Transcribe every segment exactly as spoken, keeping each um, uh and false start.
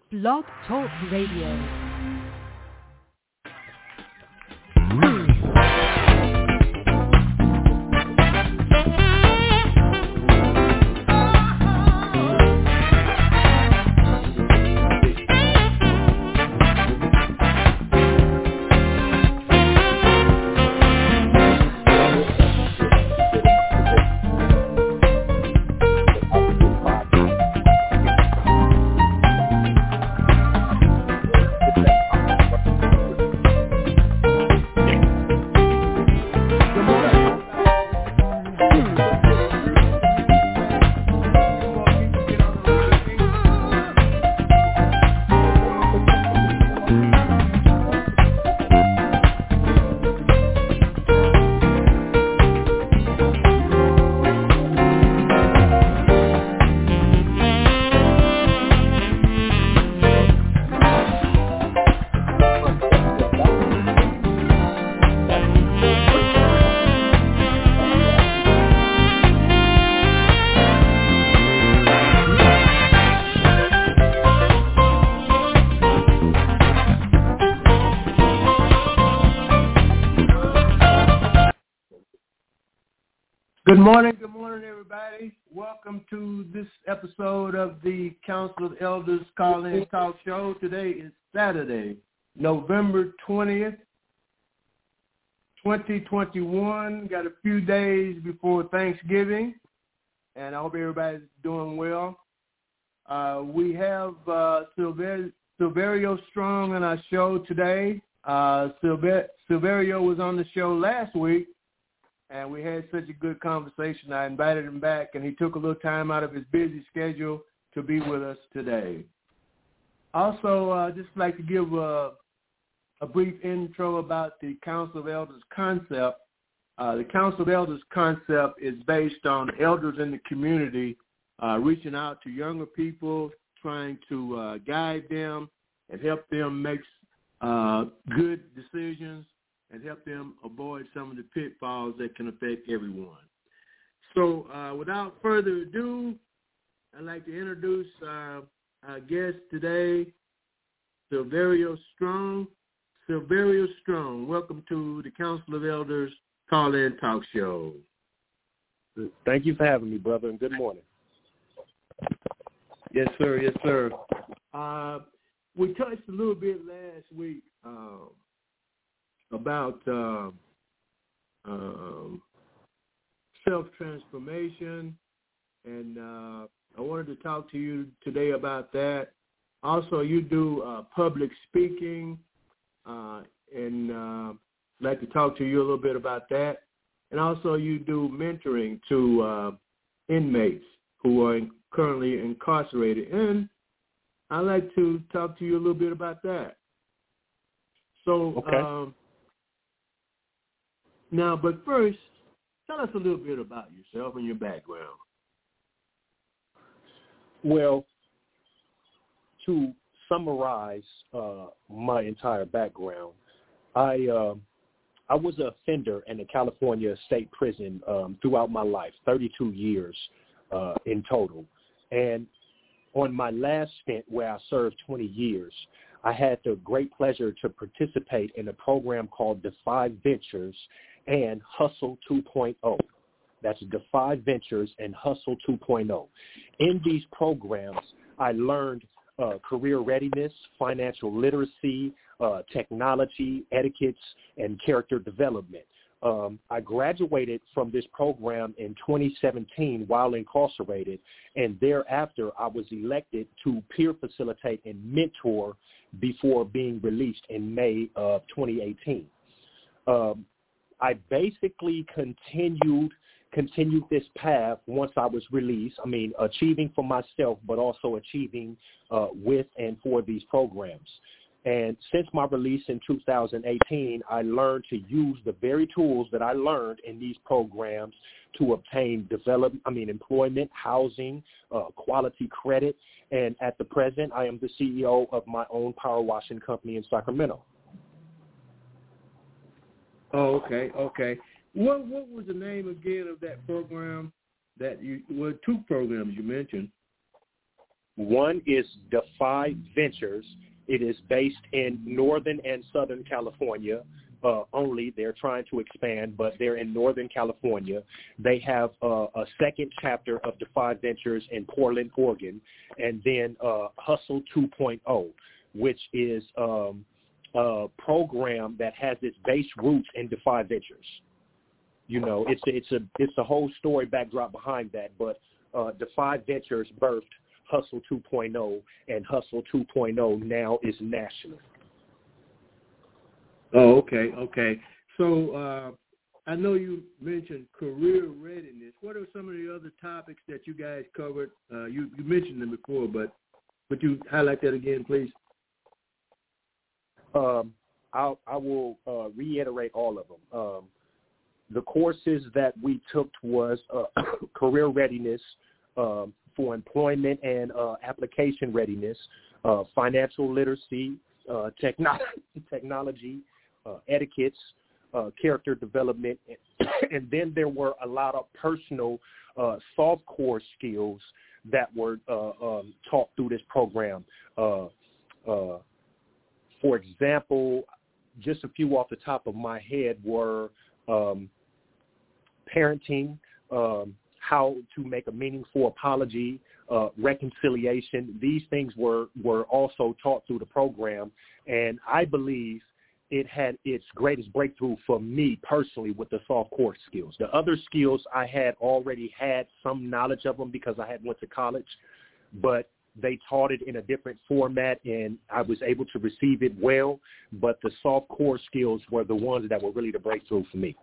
Blog Talk Radio. Good morning, good morning, everybody. Welcome to this episode of the Council of Elders Call-In Talk Show. Today is Saturday, November twentieth, twenty twenty-one. Got a few days before Thanksgiving, and I hope everybody's doing well. Uh, we have uh, Silver- Silverio Strong on our show today. Uh, Silver- Silverio was on the show last week, and we had such a good conversation. I invited him back, and he took a little time out of his busy schedule to be with us today. Also, uh, just like to give a, a brief intro about the Council of Elders concept. Uh, the Council of Elders concept is based on elders in the community uh, reaching out to younger people, trying to uh, guide them and help them make uh, good decisions and help them avoid some of the pitfalls that can affect everyone. So uh, without further ado, I'd like to introduce uh, our guest today, Silverio Strong. Silverio Strong, welcome to the Council of Elders Call-In Talk Show. Thank you for having me, brother, and good morning. Yes, sir. Yes, sir. Uh, we touched a little bit last week uh, about uh, um, self-transformation, and uh, I wanted to talk to you today about that. Also, you do uh, public speaking, uh, and uh, I'd like to talk to you a little bit about that. And also, you do mentoring to uh, inmates who are in, currently incarcerated, and I'd like to talk to you a little bit about that. So, okay. um, Now, but first, tell us a little bit about yourself and your background. Well, to summarize uh, my entire background, I uh, I was an offender in the California State Prison um, throughout my life, thirty-two years uh, in total. And on my last stint, where I served twenty years, I had the great pleasure to participate in a program called Defy Ventures and Hustle two point oh. That's Defy Ventures and Hustle two point oh. In these programs, I learned uh, career readiness, financial literacy, uh, technology, etiquettes, and character development. Um, I graduated from this program in twenty seventeen while incarcerated, and thereafter I was elected to peer facilitate and mentor before being released in May of twenty eighteen. Um, I basically continued continued this path once I was released. I mean, achieving for myself, but also achieving uh, with and for these programs. And since my release in two thousand eighteen, I learned to use the very tools that I learned in these programs to obtain develop, I mean, employment, housing, uh, quality credit. And at the present, I am the C E O of my own power washing company in Sacramento. Oh, okay, okay. What what was the name again of that program that you? Well, two programs you mentioned. One is Defy Ventures. It is based in Northern and Southern California uh, only. They're trying to expand, but they're in Northern California. They have uh, a second chapter of Defy Ventures in Portland, Oregon, and then uh, Hustle two point oh, which is um, a program that has its base roots in Defy Ventures. You know, it's a, it's a it's a whole story backdrop behind that, but uh, Defy Ventures birthed Hustle two point oh, and Hustle two point oh now is national. Oh, okay, okay. So uh, I know you mentioned career readiness. What are some of the other topics that you guys covered? Uh, you, you mentioned them before, but would you highlight that again, please? Um, I'll, I will uh, reiterate all of them. Um, the courses that we took was uh, career readiness, um, for employment and uh, application readiness, uh, financial literacy, uh, techno- technology, uh, etiquettes, uh, character development, and then there were a lot of personal uh, soft core skills that were uh, um, taught through this program. Uh, uh, for example, just a few off the top of my head were um, parenting, um, how to make a meaningful apology, uh, reconciliation. These things were, were also taught through the program, and I believe it had its greatest breakthrough for me personally with the soft core skills. The other skills I had already had some knowledge of them because I had went to college, but they taught it in a different format, and I was able to receive it well, but the soft core skills were the ones that were really the breakthrough for me.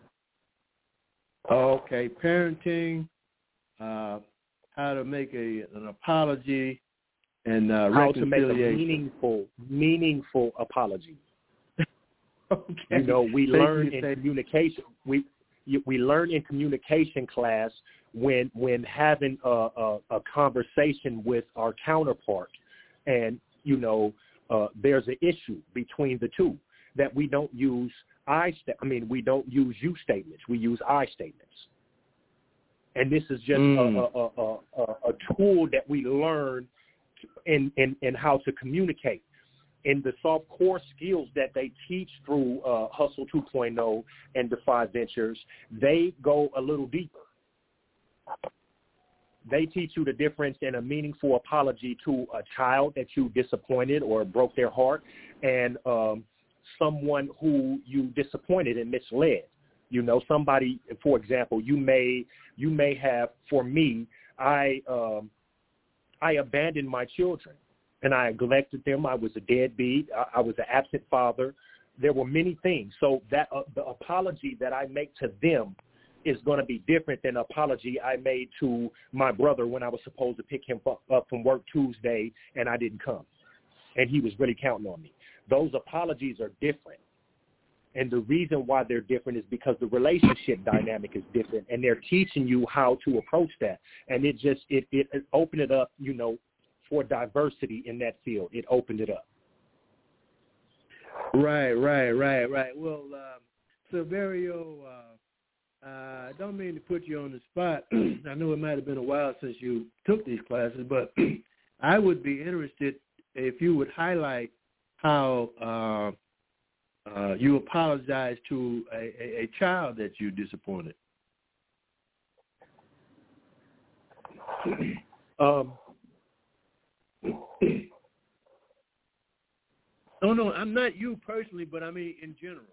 Okay, parenting, uh, how to make a an apology, and uh, how to make a reconciliation. meaningful, meaningful apology. Okay. You know, we Thank learn you, in thank communication. We we learn in communication class when when having a, a, a conversation with our counterpart, and you know, uh, there's an issue between the two that we don't use. I, st- I mean, we don't use you statements. We use I statements. And this is just mm. a, a, a, a, a tool that we learn in, in, in how to communicate. In the soft core skills that they teach through uh, Hustle two point oh and Defy Ventures, they go a little deeper. They teach you the difference in a meaningful apology to a child that you disappointed or broke their heart, and um, someone who you disappointed and misled. You know, somebody, for example, you may you may have, for me, I um, I abandoned my children and I neglected them. I was a deadbeat. I, I was an absent father. There were many things. So that uh, the apology that I make to them is going to be different than the apology I made to my brother when I was supposed to pick him up from work Tuesday and I didn't come, and he was really counting on me. Those apologies are different. And the reason why they're different is because the relationship dynamic is different, and they're teaching you how to approach that. And it just, it, it, it opened it up, you know, for diversity in that field. It opened it up. Right, right, right, right. Well, um, Silverio, uh, uh, I don't mean to put you on the spot. I know it might have been a while since you took these classes, but I would be interested if you would highlight how uh, uh, you apologize to a, a, a child that you disappointed. Um, no, no, I'm not you personally, but I mean in general.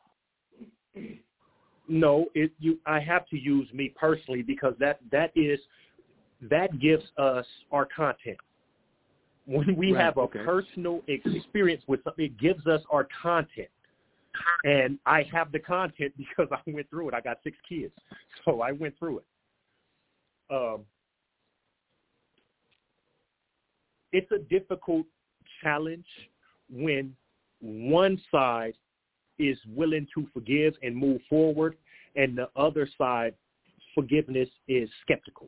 No, it, you. I have to use me personally because that, that is that gives us our content. When we right, have a okay. personal experience with something, it gives us our content. And I have the content because I went through it. I got six kids, so I went through it. Um, it's a difficult challenge when one side is willing to forgive and move forward, and the other side, forgiveness, is skeptical.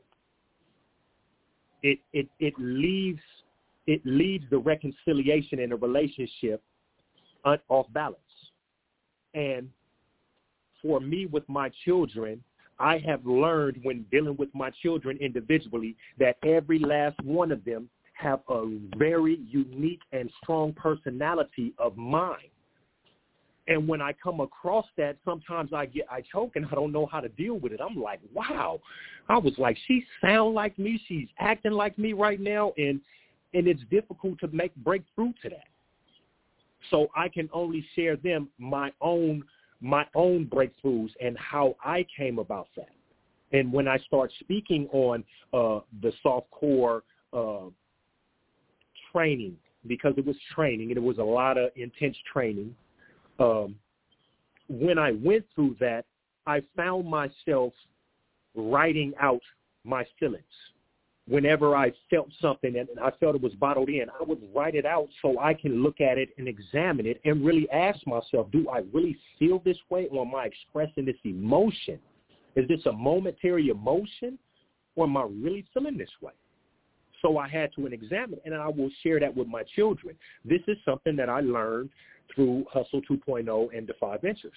It it it leaves it leaves the reconciliation in a relationship off balance. And for me, with my children, I have learned when dealing with my children individually that every last one of them have a very unique and strong personality of mine. And when I come across that, sometimes I get, I choke and I don't know how to deal with it. I'm like, wow. I was like, she sound like me. She's acting like me right now. And, and it's difficult to make break through to that. So I can only share them my own, my own breakthroughs and how I came about that. And when I start speaking on uh, the soft core uh, training, because it was training and it was a lot of intense training, Um, when I went through that, I found myself writing out my feelings. Whenever I felt something and I felt it was bottled in, I would write it out so I can look at it and examine it and really ask myself, do I really feel this way, or am I expressing this emotion? Is this a momentary emotion, or am I really feeling this way? So I had to examine it, and I will share that with my children. This is something that I learned through Hustle two point oh and Defy Ventures.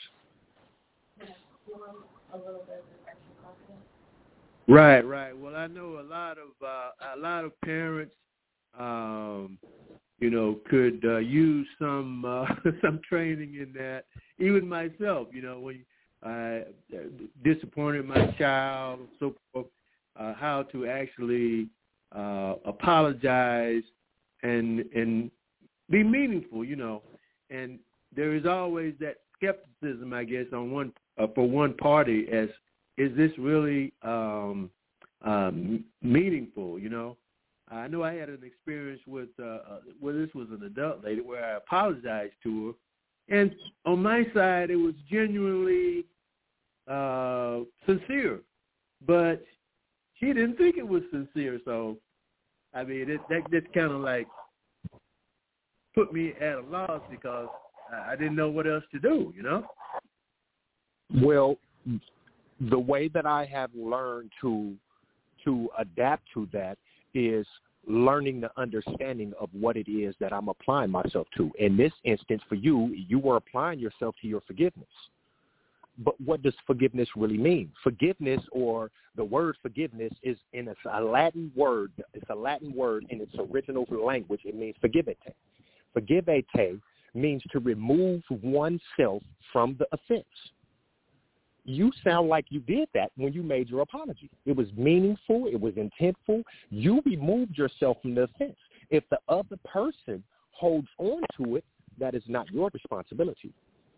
Right, right. Well, I know a lot of uh, a lot of parents, um, you know, could uh, use some uh, some training in that. Even myself, you know, when I uh, disappointed my child, so forth, uh, how to actually uh, apologize and and be meaningful, you know. And there is always that skepticism, I guess, on one uh, for one party as, is this really um, um, meaningful, you know? I know I had an experience with, uh, uh, well, this was an adult lady where I apologized to her. And on my side, it was genuinely uh, sincere. But she didn't think it was sincere. So, I mean, it, that just kind of like put me at a loss because I didn't know what else to do, you know? Well, the way that I have learned to to adapt to that is learning the understanding of what it is that I'm applying myself to. In this instance, for you, you were applying yourself to your forgiveness. But what does forgiveness really mean? Forgiveness, or the word forgiveness, is in a, a Latin word. It's a Latin word in its original language. It means forgivete. Forgivete means to remove oneself from the offense. You sound like you did that when you made your apology. It was meaningful. It was intentful. You removed yourself from the offense. If the other person holds on to it, that is not your responsibility.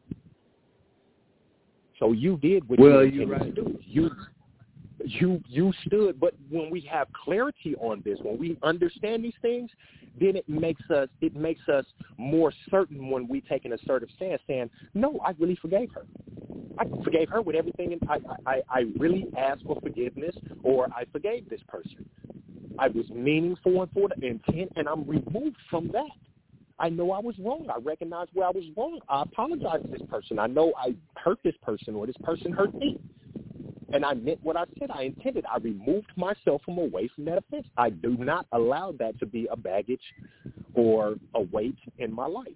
So you did what well, you intended right. to do. You, you, you stood. But when we have clarity on this, when we understand these things, then it makes us it makes us more certain when we take an assertive stance, saying, "No, I really forgave her. I forgave her with everything, and I, I, I really asked for forgiveness, or I forgave this person. I was meaningful and for the intent, and I'm removed from that. I know I was wrong. I recognize where I was wrong. I apologize to this person. I know I hurt this person, or this person hurt me. And I meant what I said. I intended. I removed myself from away from that offense. I do not allow that to be a baggage or a weight in my life."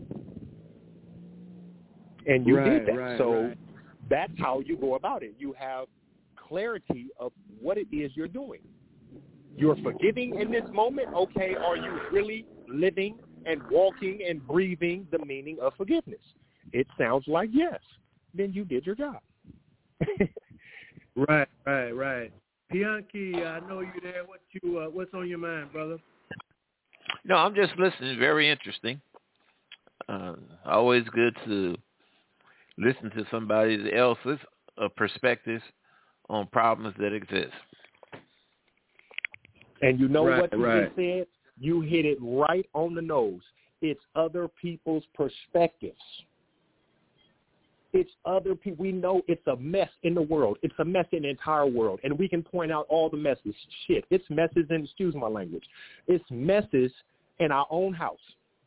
And you right, did that. Right, so right. That's how you go about it. You have clarity of what it is you're doing. You're forgiving in this moment. Okay, are you really living and walking and breathing the meaning of forgiveness? It sounds like yes. Then you did your job. Right, right, right. Pianki, I know you there. What you, uh, what's on your mind, brother? No, I'm just listening. Very interesting. Uh, always good to listen to somebody else's uh, perspectives on problems that exist. And you know right, what you right. just said? You hit it right on the nose. It's other people's perspectives. It's other people. We know it's a mess in the world. It's a mess in the entire world. And we can point out all the messes. Shit, it's messes in, excuse my language, it's messes in our own house.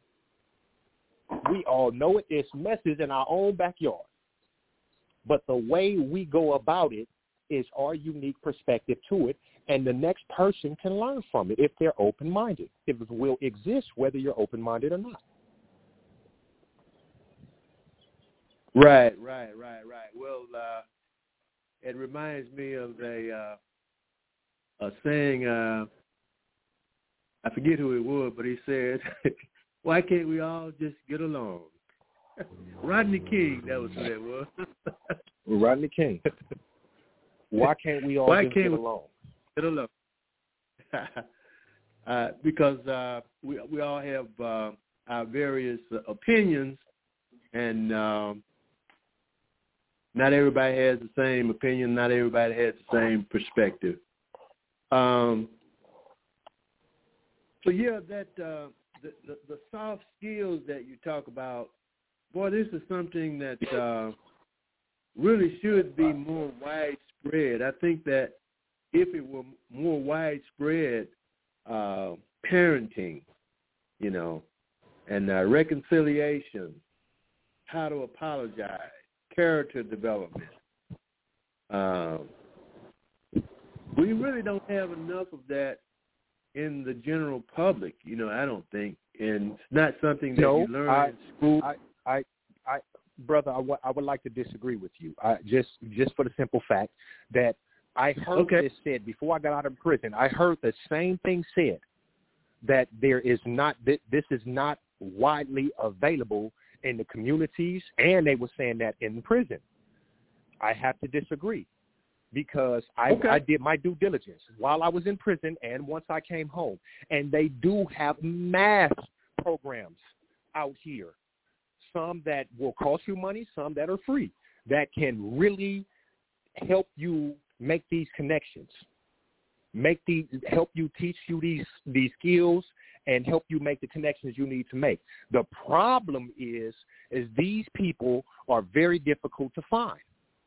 We all know it. It's messes in our own backyard. But the way we go about it is our unique perspective to it, and the next person can learn from it if they're open-minded. If it will exist, whether you're open-minded or not. Right, right, right, right. Well, uh, it reminds me of a uh, a saying uh, I forget who it was, but he said, "Why can't we all just get along?" Rodney King, that was who that was. Rodney King. Why can't we all Why just can't get we along? Get along. uh, because uh, we we all have uh, our various uh, opinions, and um, not everybody has the same opinion. Not everybody has the same perspective. Um, so yeah, that uh, the, the the soft skills that you talk about, boy, this is something that uh, really should be more widespread. I think that if it were more widespread, uh, parenting, you know, and uh, reconciliation, how to apologize, character development. Um, we really don't have enough of that in the general public, you know, I don't think. And it's not something that no, you learn I, in school. I, I, I, brother, I, w- I would like to disagree with you. I, just, just for the simple fact that I heard okay. this said before I got out of prison. I heard the same thing said, that there is not, this is not widely available in the communities, and they were saying that in prison. I have to disagree because I, okay. I did my due diligence while I was in prison and once I came home, and they do have mass programs out here, some that will cost you money, some that are free, that can really help you make these connections, make these, help you teach you these these skills, and help you make the connections you need to make. The problem is, is these people are very difficult to find.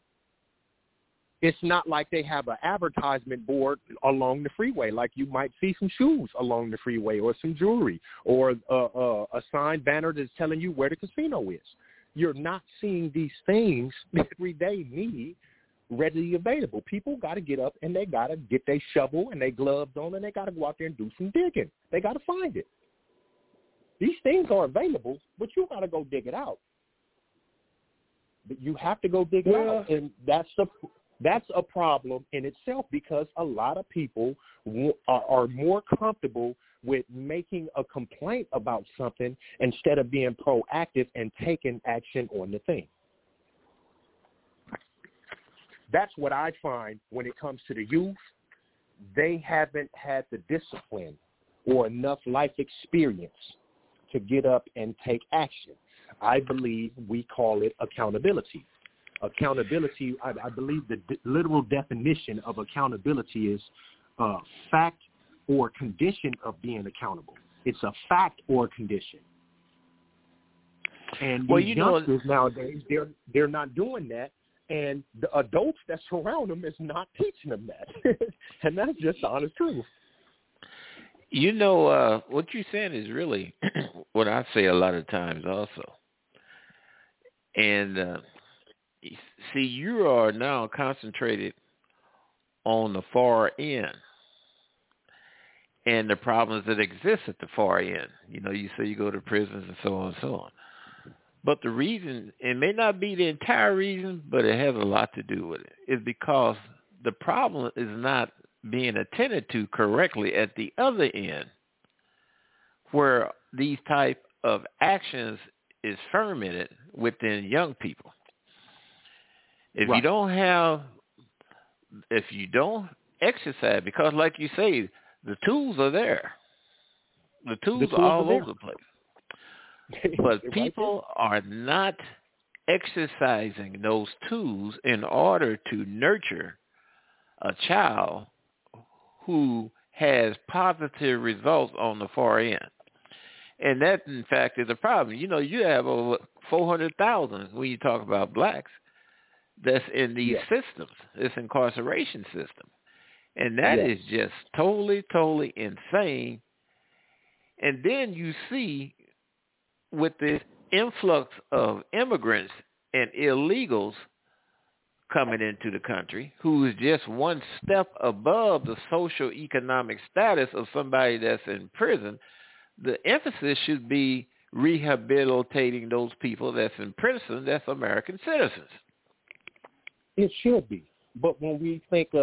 It's not like they have an advertisement board along the freeway, like you might see some shoes along the freeway or some jewelry or a, a, a signed banner that's telling you where the casino is. You're not seeing these things everyday need readily available. People got to get up and they got to get their shovel and their gloves on and they got to go out there and do some digging. They got to find it. These things are available, but you got to go dig it out. But you have to go dig it well, out, and that's the That's a problem in itself because a lot of people w- are, are more comfortable with making a complaint about something instead of being proactive and taking action on the thing. That's what I find when it comes to the youth. They haven't had the discipline or enough life experience to get up and take action. I believe we call it accountability. Accountability, I, I believe the d- literal definition of accountability is uh, fact or condition of being accountable. It's a fact or condition. And well, these you know, youngsters nowadays, they're they're not doing that, and the adults that surround them is not teaching them that. And that's just the honest truth. You know, uh, what you're saying is really what I say a lot of times also. And uh, see, you are now concentrated on the far end and the problems that exist at the far end. You know, you say you go to prisons and so on and so on. But the reason, it may not be the entire reason, but it has a lot to do with it, is because the problem is not being attended to correctly at the other end, where these type of actions is fermented within young people. If right. you don't have, if you don't exercise, because like you say, the tools are there. The tools, the tools are all are over the place. But people are not exercising those tools in order to nurture a child who has positive results on the far end. And that, in fact, is a problem. You know, you have over four hundred thousand when you talk about blacks that's in these yeah. systems, this incarceration system. And that yeah. is just totally, totally insane. And then you see with this influx of immigrants and illegals coming into the country, who is just one step above the social economic status of somebody that's in prison, the emphasis should be rehabilitating those people that's in prison that's American citizens. It should be. But when we think of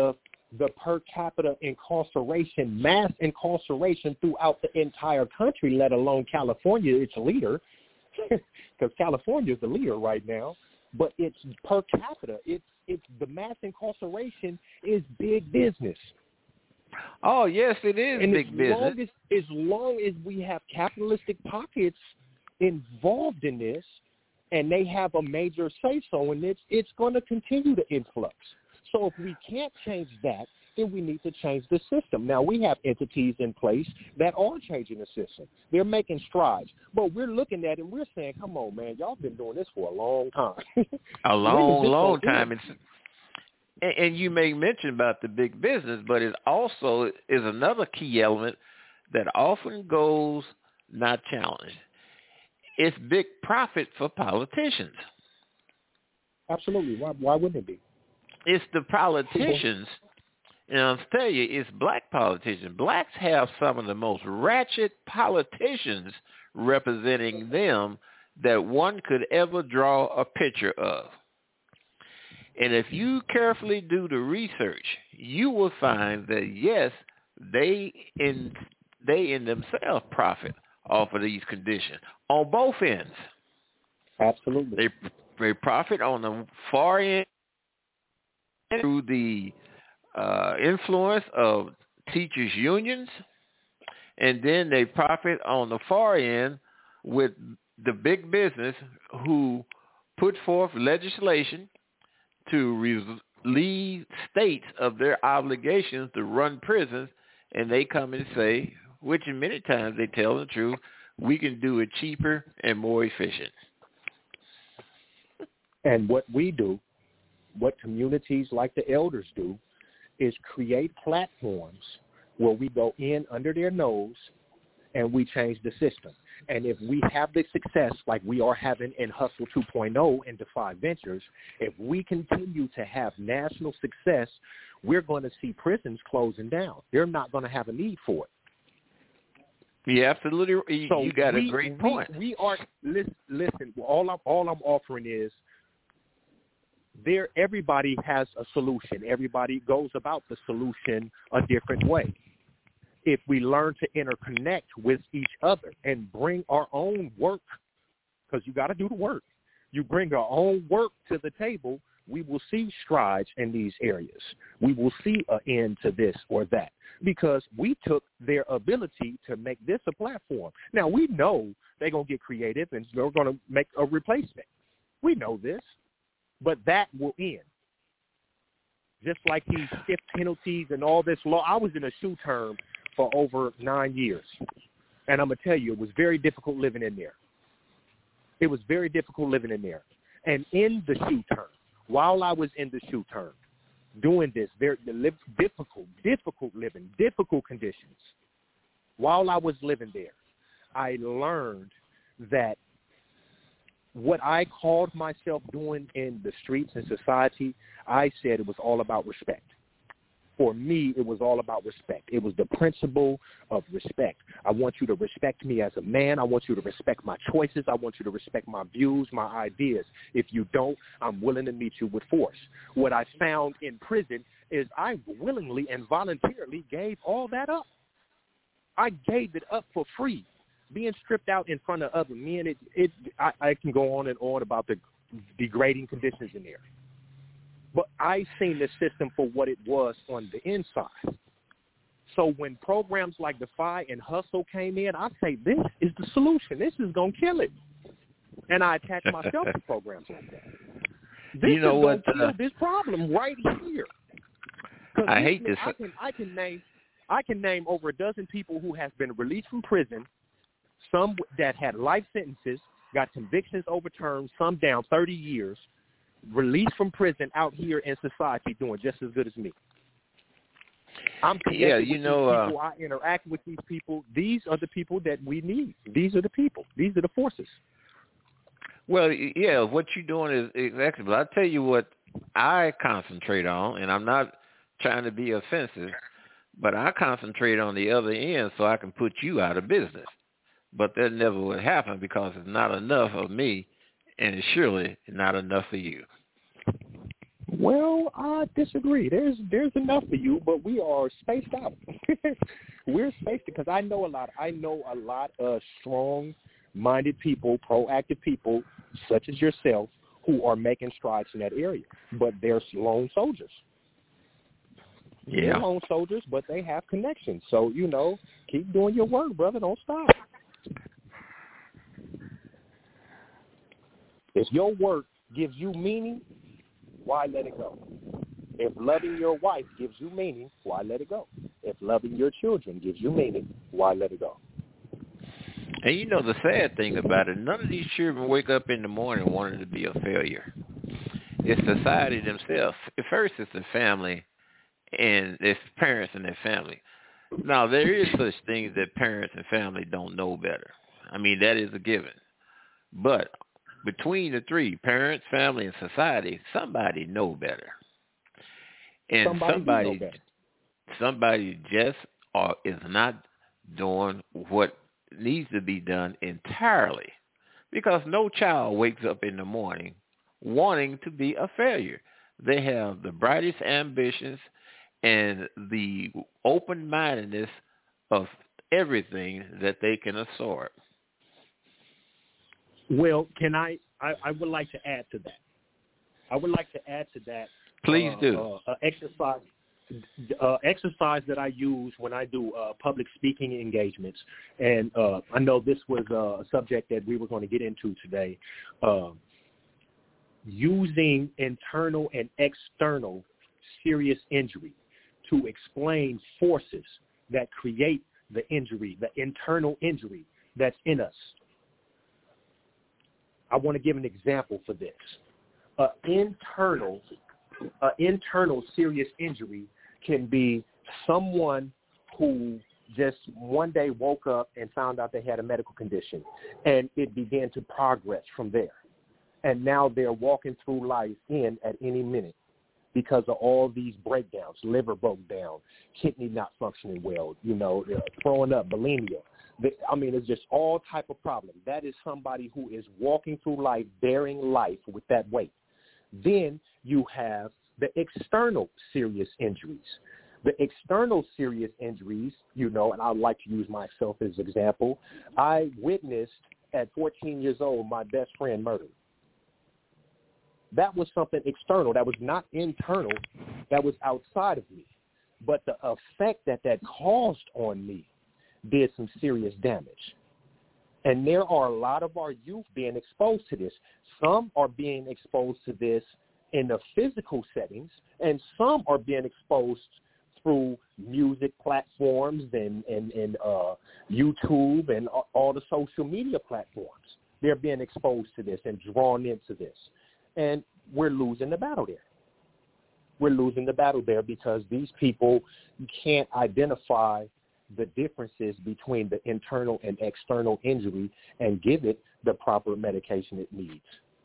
the per capita incarceration, mass incarceration throughout the entire country, let alone California, its leader, because California is the leader right now, but it's per capita. It's, it's the mass incarceration is big business. Oh, yes, it is and big as business. Long as, as long as we have capitalistic pockets involved in this, and they have a major say-so in this, it's going to continue to influx. So if we can't change that, then we need to change the system. Now, we have entities in place that are changing the system. They're making strides. But we're looking at it and we're saying, come on, man, y'all been doing this for a long time. a long, long time. It's, and, and you may mention about the big business, but it also is another key element that often goes not challenged. It's big profit for politicians. Absolutely. Why, why wouldn't it be? It's the politicians, and I'll tell you, it's black politicians. Blacks have some of the most ratchet politicians representing them that one could ever draw a picture of. And if you carefully do the research, you will find that, yes, they in they in themselves profit off of these conditions on both ends. Absolutely. They they profit on the far end through the uh, influence of teachers' unions, and then they profit on the far end with the big business who put forth legislation to relieve states of their obligations to run prisons, and they come and say, which in many times they tell the truth, we can do it cheaper and more efficient. And what we do, what communities like the elders do, is create platforms where we go in under their nose and we change the system. And if we have the success like we are having in Hustle two point oh and Defy Ventures, if we continue to have national success, we're going to see prisons closing down. They're not going to have a need for it. Yeah, absolutely. You, so you got we, a great point. We, we are listen. listen all I'm all I'm offering is there. Everybody has a solution. Everybody goes about the solution a different way. If we learn to interconnect with each other and bring our own work, because you got to do the work, you bring our own work to the table, we will see strides in these areas. We will see an end to this or that, because we took their ability to make this a platform. Now, we know they're going to get creative and they're going to make a replacement. We know this, but that will end. Just like these stiff penalties and all this law. I was in a shoe term for over nine years, and I'm going to tell you, it was very difficult living in there. It was very difficult living in there. And in the shoe term, while I was in the shoe term, doing this, very difficult, difficult living, difficult conditions, while I was living there, I learned that what I called myself doing in the streets and society, I said it was all about respect. For me, it was all about respect. It was the principle of respect. I want you to respect me as a man. I want you to respect my choices. I want you to respect my views, my ideas. If you don't, I'm willing to meet you with force. What I found in prison is I willingly and voluntarily gave all that up. I gave it up for free. Being stripped out in front of other men, it, it, I, I can go on and on about the degrading conditions in there. But I seen the system for what it was on the inside. So when programs like Defy and Hustle came in, I say, this is the solution. This is going to kill it. And I attach myself to programs like that. This you know is what? Going to Uh, kill this problem right here. I hate this. I can, I can name, I can name over a dozen people who have been released from prison, some that had life sentences, got convictions overturned, some down thirty years, released from prison out here in society doing just as good as me. I'm connected yeah, you with know, these people. uh, I interact with these people. These are the people that we need. These are the people. These are the forces. Well, yeah, what you're doing is exactly. But I'll tell you what I concentrate on, and I'm not trying to be offensive, but I concentrate on the other end so I can put you out of business. But that never would happen because it's not enough of me, and it's surely not enough for you. Well, I disagree. There's there's enough for you, but we are spaced out. We're spaced because I know a lot. I know a lot of strong-minded people, proactive people, such as yourself, who are making strides in that area. But they're lone soldiers. Yeah. They're lone soldiers, but they have connections. So, you know, keep doing your work, brother. Don't stop. If your work gives you meaning, why let it go? If loving your wife gives you meaning, why let it go? If loving your children gives you meaning, why let it go? And you know the sad thing about it, none of these children wake up in the morning wanting to be a failure. It's society themselves. First, it's the family, and it's parents and their family. Now, there is such things that parents and family don't know better. I mean, that is a given. But between the three, parents, family, and society, somebody know better. And somebody, somebody, know better. somebody just or is not doing what needs to be done entirely. Because no child wakes up in the morning wanting to be a failure. They have the brightest ambitions and the open-mindedness of everything that they can absorb. Well, can I, I, I would like to add to that. I would like to add to that. Please uh, do. Uh, uh, exercise, uh, exercise that I use when I do uh, public speaking engagements. And uh, I know this was a subject that we were going to get into today. Uh, using internal and external serious injury to explain forces that create the injury, the internal injury that's in us. I want to give an example for this. Uh, internal, uh, internal serious injury can be someone who just one day woke up and found out they had a medical condition, and it began to progress from there. And now they're walking through life in at any minute because of all these breakdowns. Liver broke down, kidney not functioning well, you know, uh, throwing up, bulimia. I mean, it's just all type of problem. That is somebody who is walking through life, bearing life with that weight. Then you have the external serious injuries. The external serious injuries, you know, and I would like to use myself as an example. I witnessed at fourteen years old my best friend murdered. That was something external. That was not internal. That was outside of me. But the effect that that caused on me did some serious damage. And there are a lot of our youth being exposed to this. Some are being exposed to this in the physical settings, and some are being exposed through music platforms and, and, and uh, YouTube and all the social media platforms. They're being exposed to this and drawn into this. And we're losing the battle there. We're losing the battle there because these people can't identify the differences between the internal and external injury and give it the proper medication it needs.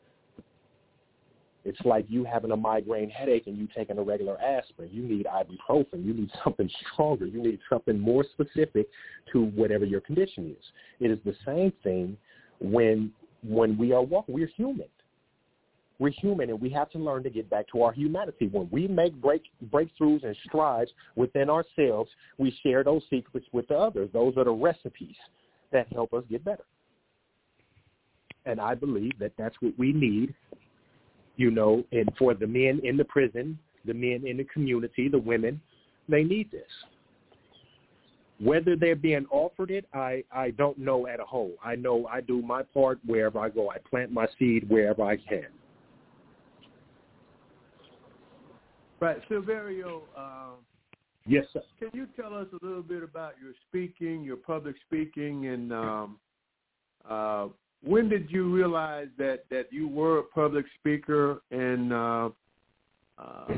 It's like you having a migraine headache and you taking a regular aspirin. You need ibuprofen. You need something stronger. You need something more specific to whatever your condition is. It is the same thing when when we are walking. We're human. We're human, and we have to learn to get back to our humanity. When we make break, breakthroughs and strides within ourselves, we share those secrets with the others. Those are the recipes that help us get better. And I believe that that's what we need, you know, and for the men in the prison, the men in the community, the women, they need this. Whether they're being offered it, I, I don't know at a whole. I know I do my part wherever I go. I plant my seed wherever I can. Right, Silverio, uh, yes, sir. Can you tell us a little bit about your speaking, your public speaking, and um, uh, when did you realize that, that you were a public speaker? And uh, uh,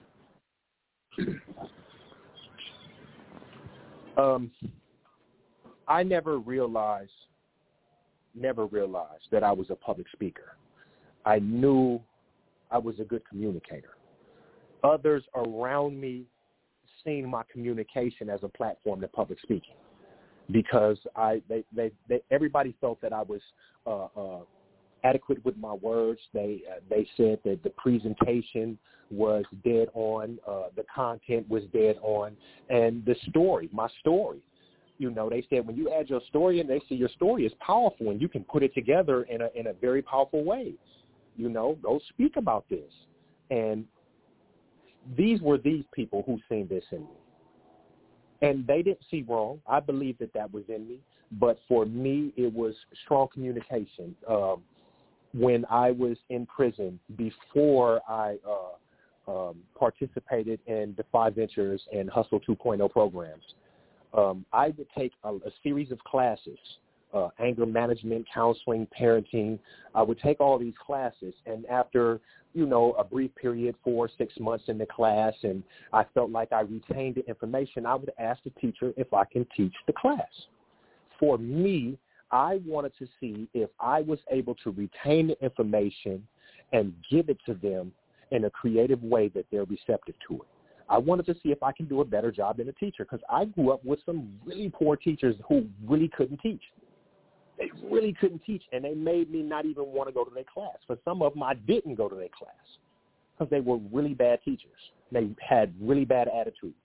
um, I never realized, never realized that I was a public speaker. I knew I was a good communicator. Others around me seen my communication as a platform to public speaking because I they, they, they everybody felt that I was uh, uh, adequate with my words. They uh, they said that the presentation was dead on, uh, the content was dead on, and the story, my story. You know, they said when you add your story in, they say your story is powerful and you can put it together in a in a very powerful way. You know, go speak about this. And these were these people who seen this in me. And they didn't see wrong. I believe that that was in me. But for me, it was strong communication. Um, when I was in prison, before I uh, um, participated in Defy Ventures and Hustle two point oh programs, um, I would take a, a series of classes, uh, anger management, counseling, parenting. I would take all these classes, and after, you know, a brief period, four, six months in the class, and I felt like I retained the information, I would ask the teacher if I can teach the class. For me, I wanted to see if I was able to retain the information and give it to them in a creative way that they're receptive to it. I wanted to see if I can do a better job than a teacher, because I grew up with some really poor teachers who really couldn't teach. They really couldn't teach, and they made me not even want to go to their class. For some of them, I didn't go to their class because they were really bad teachers. They had really bad attitudes,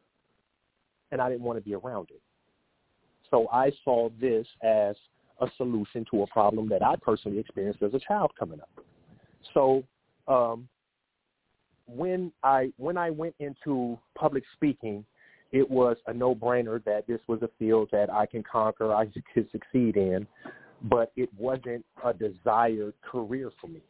and I didn't want to be around it. So I saw this as a solution to a problem that I personally experienced as a child coming up. So um, when I when I went into public speaking, it was a no-brainer that this was a field that I can conquer, I could succeed in, but it wasn't a desired career for me.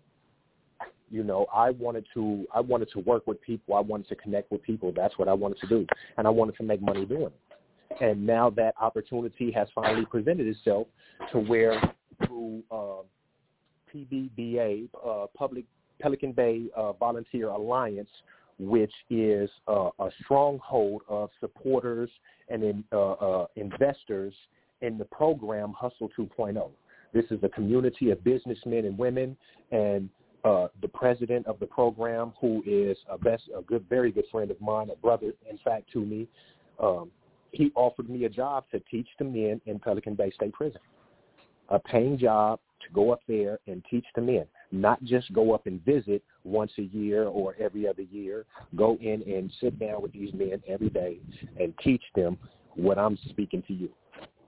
You know, I wanted to I wanted to work with people. I wanted to connect with people. That's what I wanted to do, and I wanted to make money doing it. And now that opportunity has finally presented itself to where through uh, P B B A, uh, Public Pelican Bay uh, Volunteer Alliance, which is uh, a stronghold of supporters and in, uh, uh, investors in the program Hustle two point oh. This is a community of businessmen and women, and uh, the president of the program, who is a best, a good, very good friend of mine, a brother, in fact, to me. Um, he offered me a job to teach the men in Pelican Bay State Prison, a paying job to go up there and teach the men, not just go up and visit once a year or every other year. Go in and sit down with these men every day and teach them what I'm speaking to you.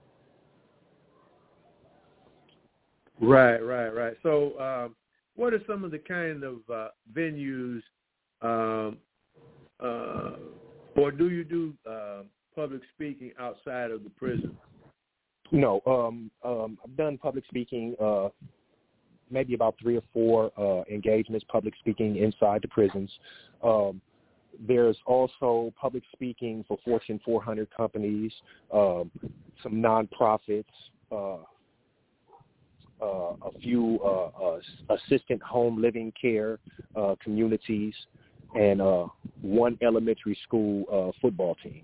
Right, right, right. So um, what are some of the kind of uh, venues, um, uh, or do you do uh, public speaking outside of the prison? No, um, um, I've done public speaking, uh, maybe about three or four uh, engagements, public speaking inside the prisons. Um, there's also public speaking for Fortune four hundred companies, um, some nonprofits, uh, uh, a few uh, uh, assistant home living care uh, communities, and uh, one elementary school uh, football team.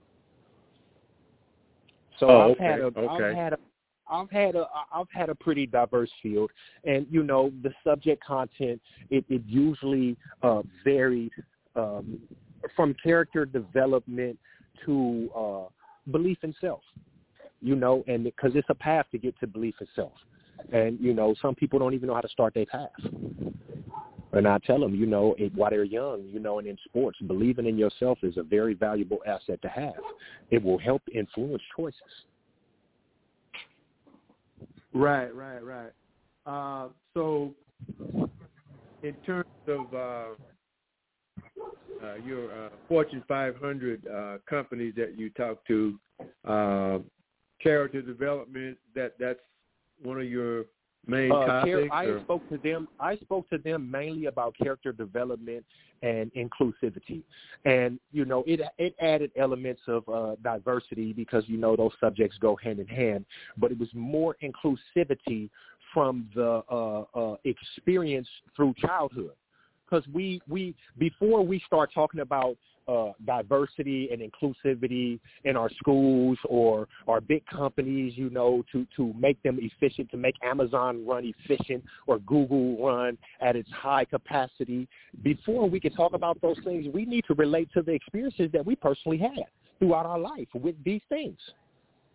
So oh, I've okay, had a, okay. I've had a, I've had a, I've had a pretty diverse field, and you know the subject content it, it usually uh, varied um, from character development to uh, belief in self. You know, and because it's a path to get to belief in self, and you know some people don't even know how to start their path. And I tell them, you know, it, while they're young, you know, and in sports, believing in yourself is a very valuable asset to have. It will help influence choices. Right, right, right. Uh, so in terms of uh, uh, your uh, Fortune five hundred uh, companies that you talk to, uh, character development, that that's one of your main uh, topics? I or? spoke to them. I spoke to them mainly about character development and inclusivity, and you know, it it added elements of uh, diversity because you know those subjects go hand in hand. But it was more inclusivity from the uh, uh, experience through childhood, because we we before we start talking about Uh, diversity and inclusivity in our schools or our big companies, you know, to, to make them efficient, to make Amazon run efficient or Google run at its high capacity. Before we can talk about those things, we need to relate to the experiences that we personally had throughout our life with these things.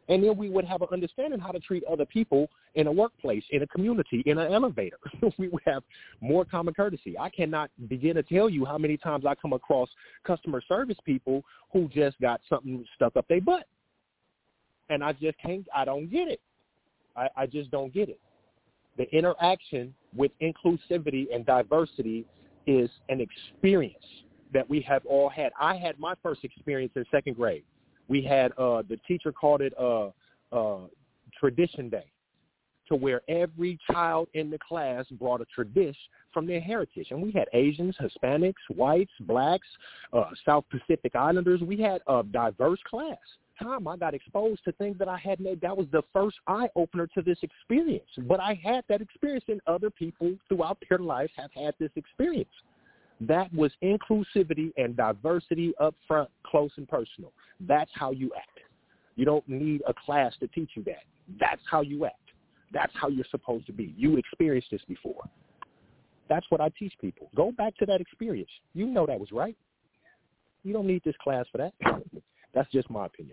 And then we would have an understanding how to treat other people in a workplace, in a community, in an elevator. We would have more common courtesy. I cannot begin to tell you how many times I come across customer service people who just got something stuck up their butt. And I just can't, I don't get it. I, I just don't get it. The interaction with inclusivity and diversity is an experience that we have all had. I had my first experience in second grade. We had, uh, the teacher called it uh, uh, Tradition Day, to where every child in the class brought a tradition from their heritage. And we had Asians, Hispanics, whites, blacks, uh, South Pacific Islanders. We had a diverse class. Time I got exposed to things that I hadn't made. That was the first eye-opener to this experience. But I had that experience, and other people throughout their lives have had this experience. That was inclusivity and diversity up front, close and personal. That's how you act. You don't need a class to teach you that. That's how you act. That's how you're supposed to be. You experienced this before. That's what I teach people. Go back to that experience. You know that was right. You don't need this class for that. That's just my opinion.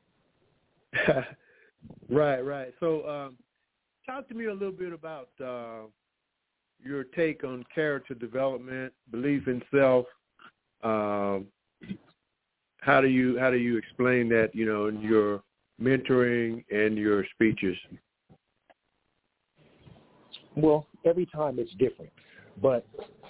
Right, right. So um, talk to me a little bit about uh, your take on character development, belief in self. Um, how do you how do you explain that, you know, in your mentoring and your speeches? Well, every time it's different, but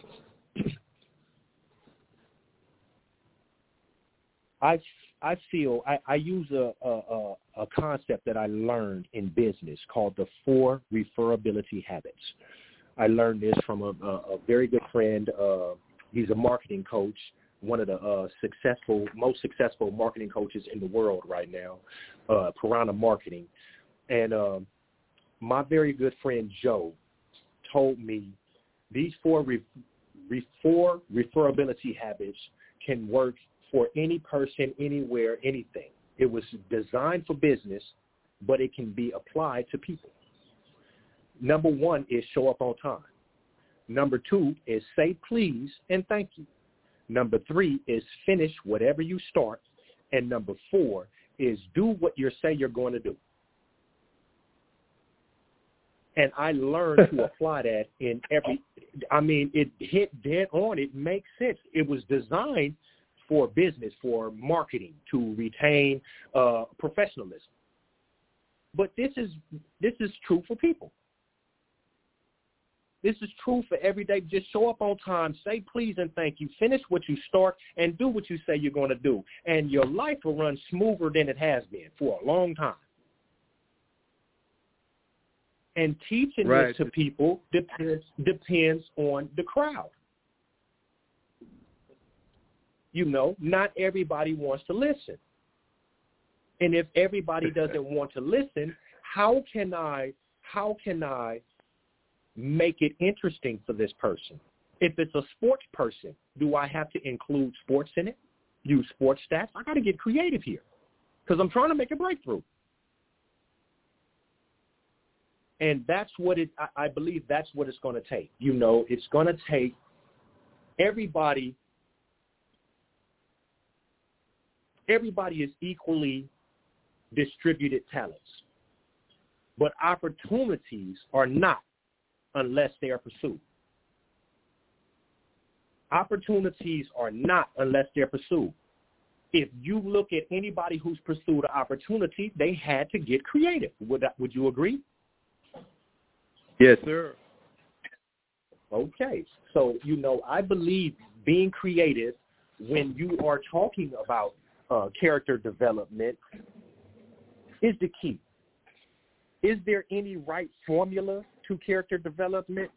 I I feel I, I use a, a a concept that I learned in business called the four referability habits. I learned this from a, a, a very good friend. Uh, he's a marketing coach, one of the uh, successful, most successful marketing coaches in the world right now, uh, Piranha Marketing. And uh, my very good friend Joe told me these four re- re- four referability habits can work for any person, anywhere, anything. It was designed for business, but it can be applied to people. Number one is show up on time. Number two is say please and thank you. Number three is finish whatever you start. And number four is do what you say you're going to do. And I learned to apply that in every, I mean, it hit dead on. It makes sense. It was designed for business, for marketing, to retain uh, professionalism. But this is this is true for people. This is true for every day. Just show up on time, say please and thank you, finish what you start, and do what you say you're going to do. And your life will run smoother than it has been for a long time. And teaching right. this to people depends depends on the crowd. You know, not everybody wants to listen. And if everybody doesn't want to listen, how can I how can I make it interesting for this person? If it's a sports person, do I have to include sports in it? Use sports stats? I got to get creative here because I'm trying to make a breakthrough. And that's what it, I, I believe that's what it's going to take. You know, it's going to take everybody, everybody is equally distributed talents, but opportunities are not unless they are pursued. Opportunities are not unless they're pursued. If you look at anybody who's pursued an opportunity, they had to get creative. Would that, would you agree? Yes, sir. Okay. So, you know, I believe being creative when you are talking about uh, character development is the key. Is there any right formula to character development?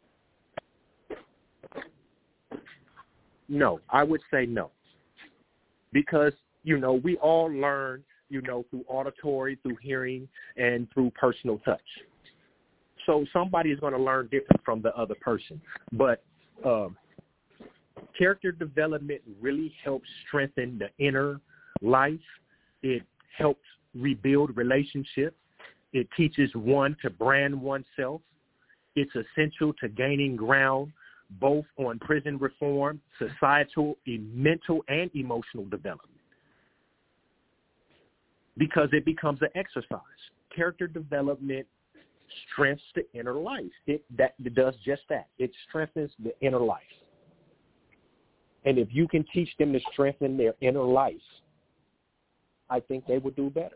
No, I would say no. Because, you know, we all learn, you know, through auditory, through hearing, and through personal touch. So somebody is going to learn different from the other person. But um, character development really helps strengthen the inner life. It helps rebuild relationships. It teaches one to brand oneself. It's essential to gaining ground both on prison reform, societal, mental, and emotional development. because it becomes an exercise. Character development strengthens the inner life. It that it does just that. It strengthens the inner life. And if you can teach them to strengthen their inner life, I think they would do better.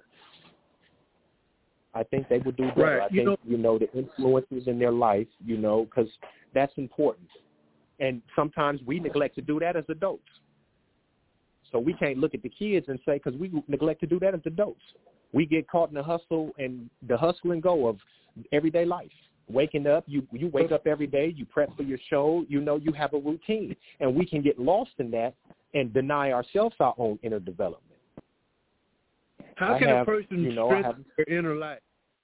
I think they would do better. Right. I You think, know, you know, the influences in their life, you know, because that's important. And sometimes we neglect to do that as adults. So we can't look at the kids and say, because we neglect to do that as adults. We get caught in the hustle and the hustle and go of everyday life. Waking up, you you wake up every day, you prep for your show, you know you have a routine. And we can get lost in that and deny ourselves our own inner development. how I can have, a person you know, I strengthen have, their inner life?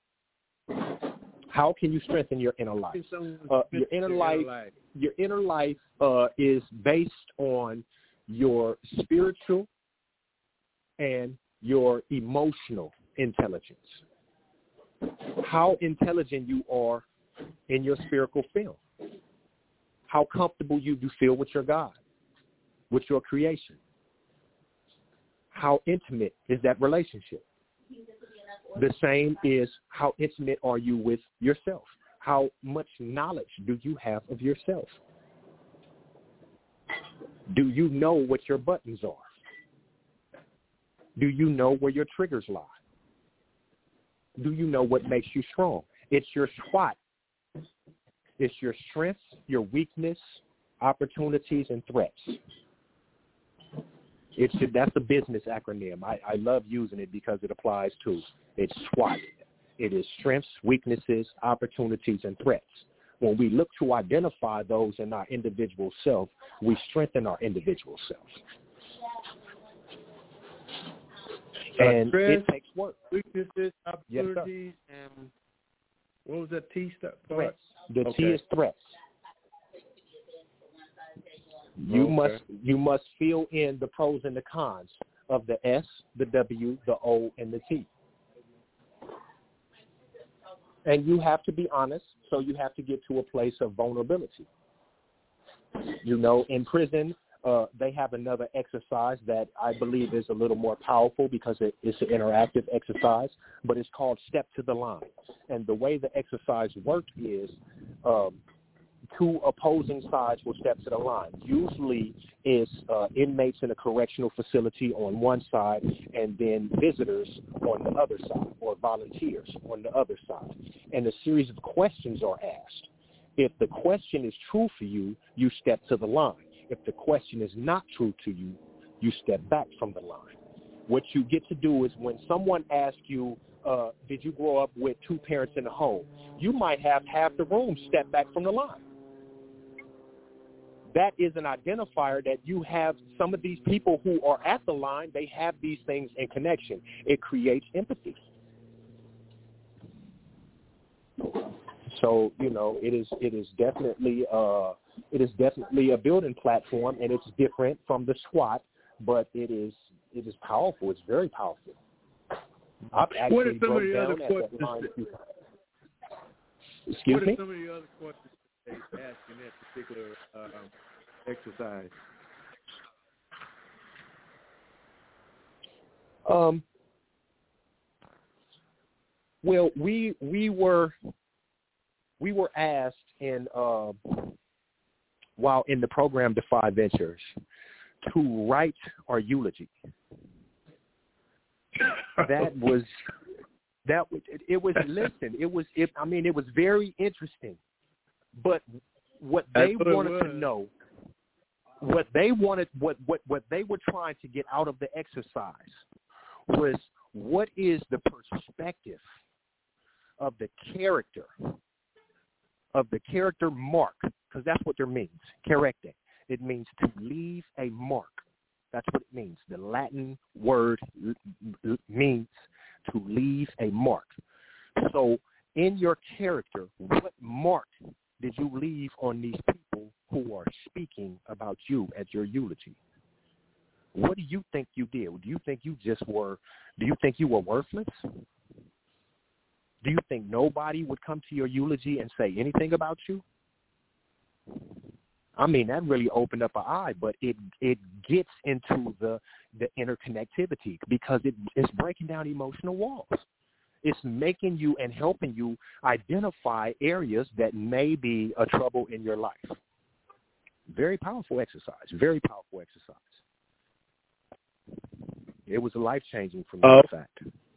how can you strengthen your inner life? Can someone Uh, your strengthen inner their life, inner life? your inner life uh, is based on your spiritual and your emotional intelligence. How intelligent you are in your spiritual film. How comfortable you, you feel with your God, with your creation. How intimate is that relationship? The same is how intimate are you with yourself? How much knowledge do you have of yourself? Do you know what your buttons are? Do you know where your triggers lie? Do you know what makes you strong? It's your SWOT. It's your strengths, your weakness, opportunities, and threats. It's that's a business acronym. I, I love using it because it applies to it's SWOT. It is strengths, weaknesses, opportunities, and threats. When we look to identify those in our individual self, we strengthen our individual self. And strengths, it takes work. Weaknesses, Yes, opportunities, and what was that T step part? Threats. The Okay. T is threats. You Okay. must you must fill in the pros and the cons of the S, the W, the O, and the T. And you have to be honest, so you have to get to a place of vulnerability. You know, in prison, uh, they have another exercise that I believe is a little more powerful because it, it's an interactive exercise, but it's called Step to the Line. And the way the exercise works is um, two opposing sides will step to the line. Usually it's uh, inmates in a correctional facility on one side and then visitors on the other side, or volunteers on the other side. And a series of questions are asked. If the question is true for you, you step to the line. If the question is not true to you, you step back from the line. What you get to do is when someone asks you, uh, did you grow up with two parents in the home, you might have half the room step back from the line. That is an identifier that you have some of these people who are at the line, they have these things in connection. It creates empathy. So, you know, it is it is definitely uh, it is definitely a building platform, and it's different from the SWOT, but it is it is powerful. It's very powerful. I've actually What are some broke of the down other at that questions line. that- Excuse what me? are some of the other questions they ask in that particular uh, exercise? Um. Well, we we were we were asked in uh, while in the program Defy Ventures to write our eulogy. That was that was it, it was listen it was it I mean it was very interesting, but what they That's what it wanted to was. know, what they wanted what what what they were trying to get out of the exercise was what is the perspective of the character of the character mark, because that's what it means. Character. It means to leave a mark. That's what it means. The Latin word l- l- means to leave a mark. So in your character, what mark did you leave on these people who are speaking about you at your eulogy? What do you think you did? Do you think you just were, do you think you were worthless? Do you think nobody would come to your eulogy and say anything about you? I mean, that really opened up an eye, but it it gets into the the interconnectivity because it, it's breaking down emotional walls. It's making you and helping you identify areas that may be a trouble in your life. Very powerful exercise. Very powerful exercise. It was life-changing for me, uh, in fact.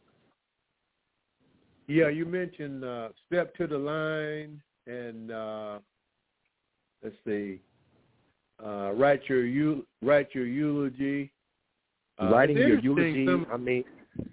Yeah, you mentioned uh, step to the line and uh, let's see, uh, write your eu- write your eulogy. Uh, Writing your eulogy. Some, I mean,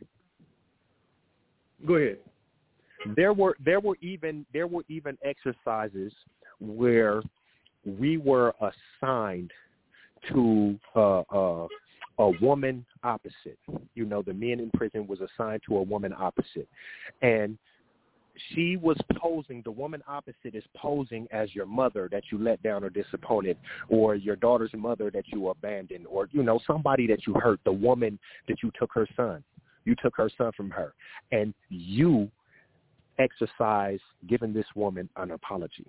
go ahead. There were there were even there were even exercises where we were assigned to uh, uh, a woman opposite. You know, the men in prison was assigned to a woman opposite, and she was posing, the woman opposite is posing as your mother that you let down or disappointed, or your daughter's mother that you abandoned, or, you know, somebody that you hurt, the woman that you took her son. You took her son from her, and you exercise giving this woman an apology.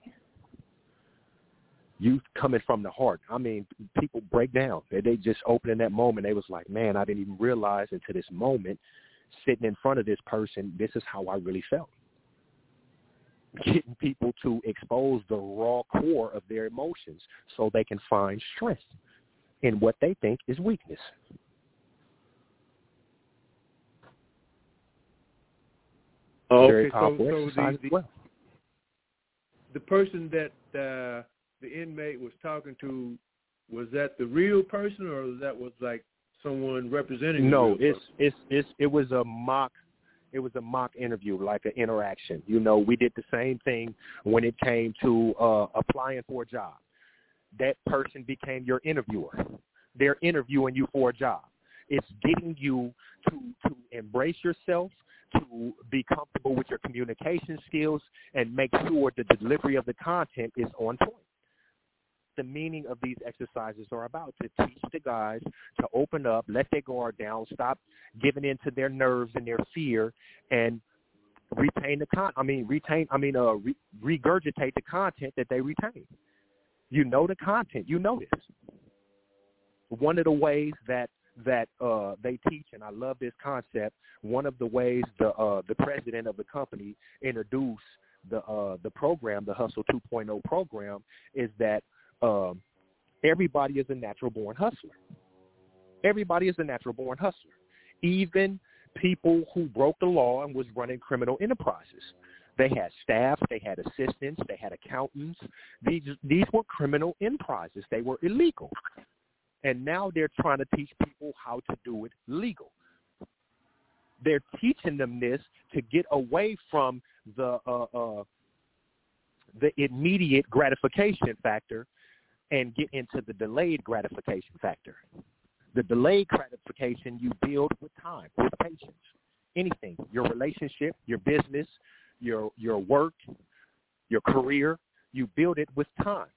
You coming from the heart. I mean, people break down. They, they just open in that moment. They was like, man, I didn't even realize until this moment, sitting in front of this person, this is how I really felt. Getting people to expose the raw core of their emotions so they can find strength in what they think is weakness. Oh, Very okay, powerful so, so exercise the, as well. the person that uh, the inmate was talking to, was that the real person, or that was like someone representing? No, the real it's it's it's it was a mock. It was a mock interview, like an interaction. You know, we did the same thing when it came to uh, applying for a job. That person became your interviewer. They're interviewing you for a job. It's getting you to, to embrace yourself, to be comfortable with your communication skills, and make sure the delivery of the content is on point. The meaning of these exercises are about to teach the guys to open up, let their guard down, stop giving in to their nerves and their fear, and retain the con. I mean, retain. I mean, uh, re- regurgitate the content that they retain. You know the content. You know this. One of the ways that that uh, they teach, and I love this concept. One of the ways the uh, the president of the company introduced the uh, the program, the Hustle two point oh program, is that Um, everybody is a natural-born hustler. Everybody is a natural-born hustler. Even people who broke the law and was running criminal enterprises. They had staff, they had assistants, they had accountants. These these were criminal enterprises. They were illegal. And now they're trying to teach people how to do it legal. They're teaching them this to get away from the uh, uh, the immediate gratification factor and get into the delayed gratification factor. The delayed gratification you build with time, with patience. Anything, your relationship, your business, your your work, your career, you build it with time.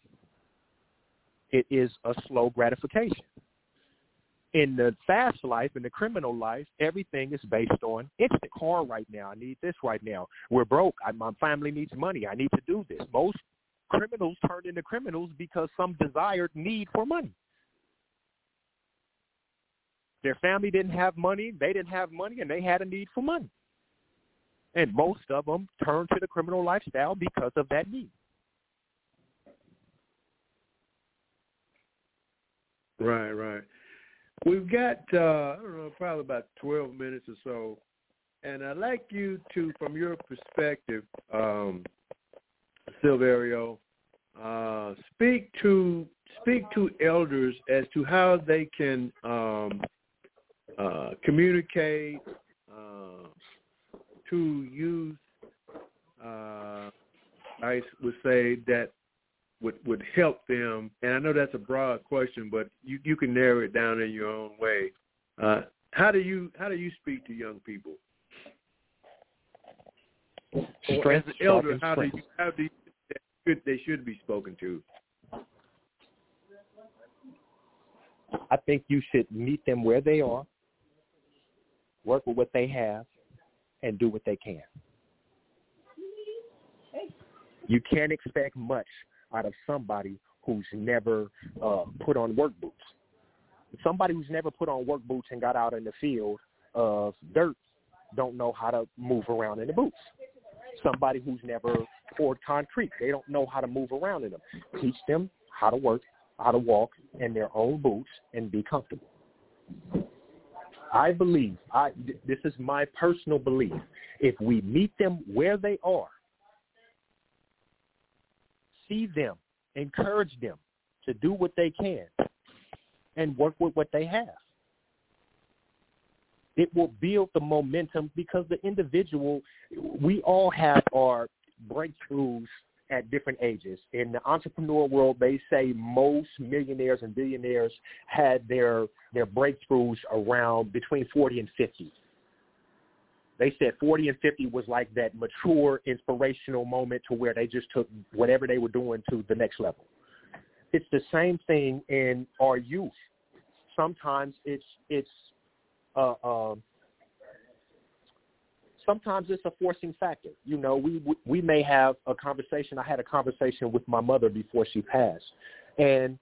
It is a slow gratification. In the fast life, in the criminal life, everything is based on instant car right now. I need this right now. We're broke. I, my family needs money. I need to do this. Most criminals turn into criminals because some desired need for money. Their family didn't have money, they didn't have money, and they had a need for money. And most of them turn to the criminal lifestyle because of that need. Right, right. We've got, uh, I don't know, probably about twelve minutes or so, and I'd like you to, from your perspective, um, Silverio, uh, speak to speak to elders as to how they can um, uh, communicate uh, to youth. Uh, I would say that would would help them, and I know that's a broad question, but you, you can narrow it down in your own way. Uh, how do you how do you speak to young people? Or as an elder, how do you how do you Should, they should be spoken to? I think you should meet them where they are, work with what they have, and do what they can. You can't expect much out of somebody who's never uh, put on work boots. Somebody who's never put on work boots and got out in the field of dirt don't know how to move around in the boots. Somebody who's never poured concrete, they don't know how to move around in them. Teach them how to work, how to walk in their own boots and be comfortable. I believe, I, th- this is my personal belief, if we meet them where they are, see them, encourage them to do what they can, and work with what they have, it will build the momentum because the individual, we all have our breakthroughs at different ages. In the entrepreneur world, they say most millionaires and billionaires had their their breakthroughs around between forty and fifty. They said forty and fifty was like that mature, inspirational moment to where they just took whatever they were doing to the next level. It's the same thing in our youth. Sometimes it's it's uh, uh, sometimes it's a forcing factor. You know, we we may have a conversation. I had a conversation with my mother before she passed, and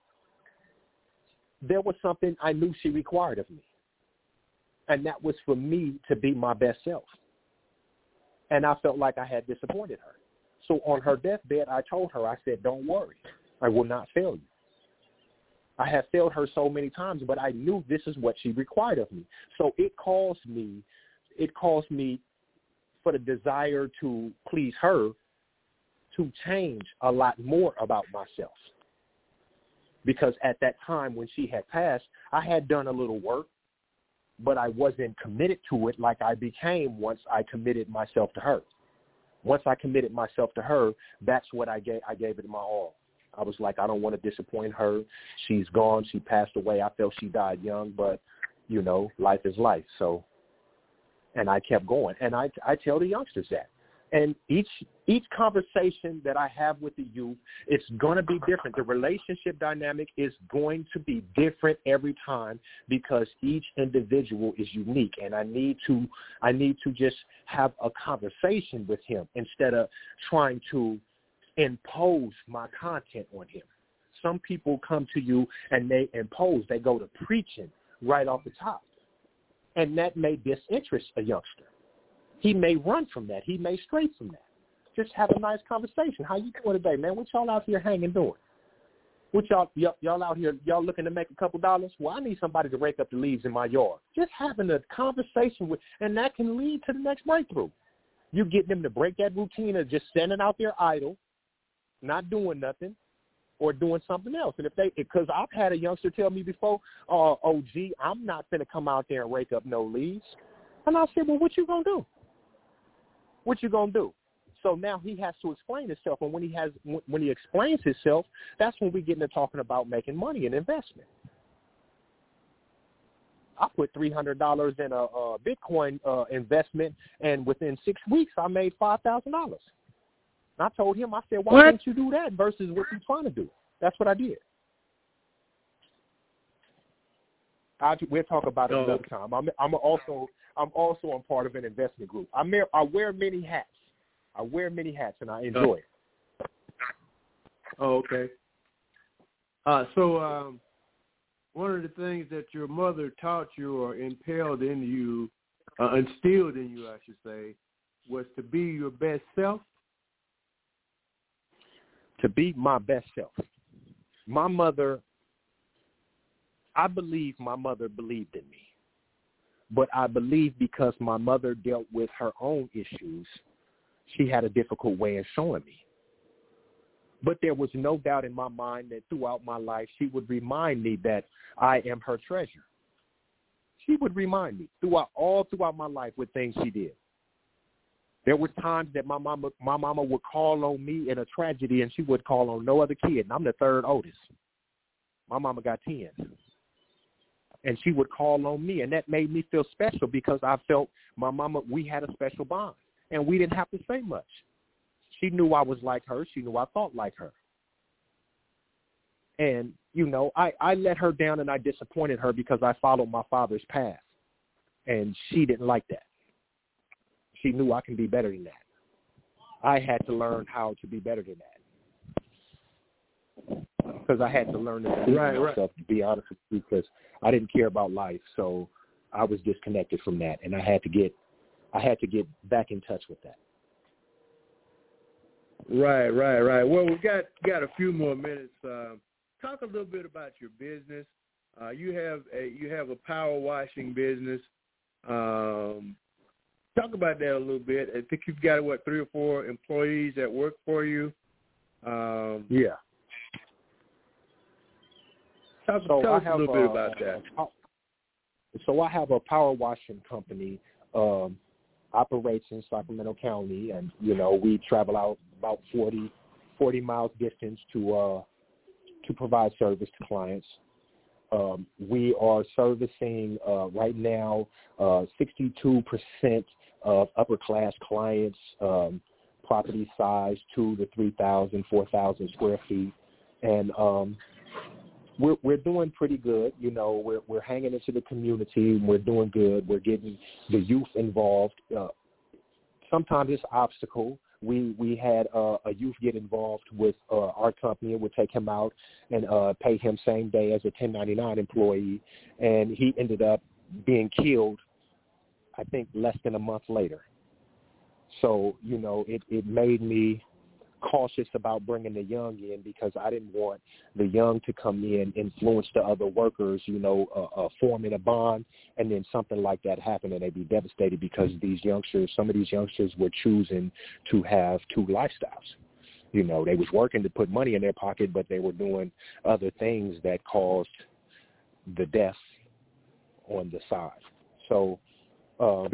there was something I knew she required of me, and that was for me to be my best self. And I felt like I had disappointed her. So on her deathbed, I told her, I said, don't worry, I will not fail you. I have failed her so many times, but I knew this is what she required of me. So it caused me, it caused me for the desire to please her to change a lot more about myself. Because at that time when she had passed, I had done a little work, but I wasn't committed to it like I became once I committed myself to her. Once I committed myself to her, that's what I gave, I gave it my all. I was like, I don't want to disappoint her. She's gone. She passed away. I felt she died young, but, you know, life is life. So, and I kept going. And I, I tell the youngsters that. And each each conversation that I have with the youth, it's going to be different. The relationship dynamic is going to be different every time because each individual is unique. And I need to I need to just have a conversation with him instead of trying to impose my content on him. Some people come to you and they impose. They go to preaching right off the top. And that may disinterest a youngster. He may run from that. He may stray from that. Just have a nice conversation. How you doing today, man? What y'all out here hanging doing? What y'all, y'all y'all out here, y'all looking to make a couple dollars? Well, I need somebody to rake up the leaves in my yard. Just having a conversation with, and that can lead to the next breakthrough. You get them to break that routine of just standing out there idle, not doing nothing, or doing something else. And if they, because I've had a youngster tell me before, uh, oh, gee, I'm not going to come out there and rake up no leaves. And I said, well, what you going to do? What you going to do? So now he has to explain himself. And when he has, when he explains himself, that's when we get into talking about making money and investment. I put three hundred dollars in a, a Bitcoin uh, investment, and within six weeks, I made five thousand dollars. And I told him, I said, why What? can't you do that versus what you're trying to do? That's what I did. I, we'll talk about it another time. I'm, I'm also I'm also a part of an investment group. I, may, I wear many hats. I wear many hats, and I enjoy it. Oh, okay. Uh, so um, one of the things that your mother taught you or impelled in you, uh, instilled in you, I should say, was to be your best self? To be my best self. My mother, I believe my mother believed in me. But I believe because my mother dealt with her own issues, she had a difficult way of showing me. But there was no doubt in my mind that throughout my life, she would remind me that I am her treasure. She would remind me throughout all throughout my life with things she did. There was times that my mama, my mama would call on me in a tragedy, and she would call on no other kid. And I'm the third oldest. My mama got ten. And she would call on me, and that made me feel special because I felt my mama, we had a special bond, and we didn't have to say much. She knew I was like her. She knew I thought like her. And, you know, I, I let her down and I disappointed her because I followed my father's path, and she didn't like that. She knew I can be better than that. I had to learn how to be better than that. because I had to learn to believe Right, in myself, right. to be honest with you, because I didn't care about life. So I was disconnected from that, and I had to get I had to get back in touch with that. Right, right, right. Well, we've got got a few more minutes. Uh, talk a little bit about your business. Uh, you have a you have a power washing business. Um, talk about that a little bit. I think you've got what three or four employees that work for you. Um, Yeah. Talk, So tell I us have a little bit uh, about that. So I have a power washing company, um, operates in Sacramento County, and you know we travel out about forty, forty miles distance to uh, to provide service to clients. Um, we are servicing uh, right now uh, sixty-two percent of upper class clients, um, property size two to three thousand, four thousand square feet, and um, We're we're doing pretty good. You know, we're we're hanging into the community. We're doing good. We're getting the youth involved. Uh, sometimes it's obstacle. We we had uh, a youth get involved with uh, our company, and would take him out and uh, pay him same day as a ten ninety-nine employee, and he ended up being killed, I think, less than a month later. So you know, it it made me cautious about bringing the young in, because I didn't want the young to come in, influence the other workers, you know, uh, uh, forming a bond, and then something like that happen and they'd be devastated because these youngsters, some of these youngsters were choosing to have two lifestyles. You know, they was working to put money in their pocket, but they were doing other things that caused the death on the side. So, um,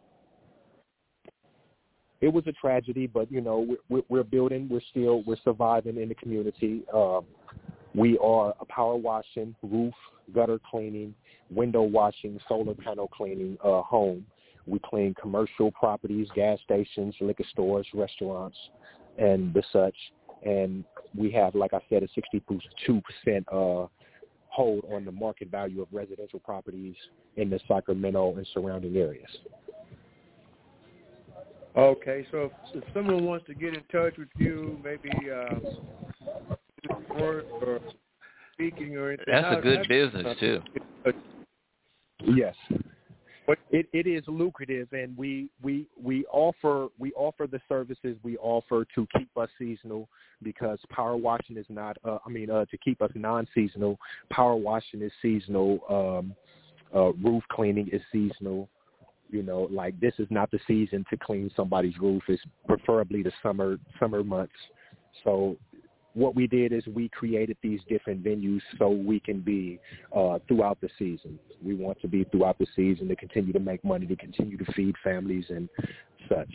it was a tragedy, but, you know, we're, we're building, we're still, we're surviving in the community. Um, we are a power washing, roof, gutter cleaning, window washing, solar panel cleaning uh, home. We clean commercial properties, gas stations, liquor stores, restaurants, and the such. And we have, like I said, a sixty-two percent uh, hold on the market value of residential properties in the Sacramento and surrounding areas. Okay, so if, if someone wants to get in touch with you, maybe uh, work or speaking or anything, That's how, a good how, business too. Yes, it it is lucrative, and we we we offer we offer the services we offer to keep us seasonal, because power washing is not. Uh, I mean, uh, to keep us non-seasonal, power washing is seasonal. Um, uh, roof cleaning is seasonal. You know, like this is not the season to clean somebody's roof. It's preferably the summer summer months. So what we did is we created these different venues so we can be uh, throughout the season. We want to be throughout the season to continue to make money, to continue to feed families and such.